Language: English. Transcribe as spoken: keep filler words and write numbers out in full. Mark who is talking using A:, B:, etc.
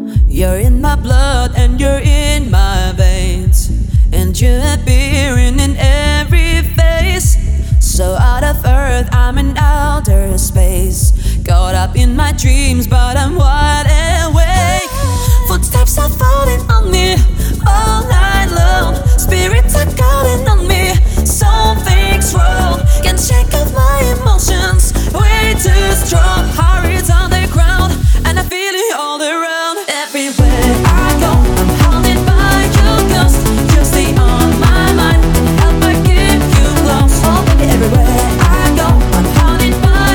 A: You're in my blood and you're in my veins, and you're appearing in every face. So out of earth, I'm in outer space, caught up in my dreams, but I'm wide awake. Footsteps are falling on me all night long. Spirit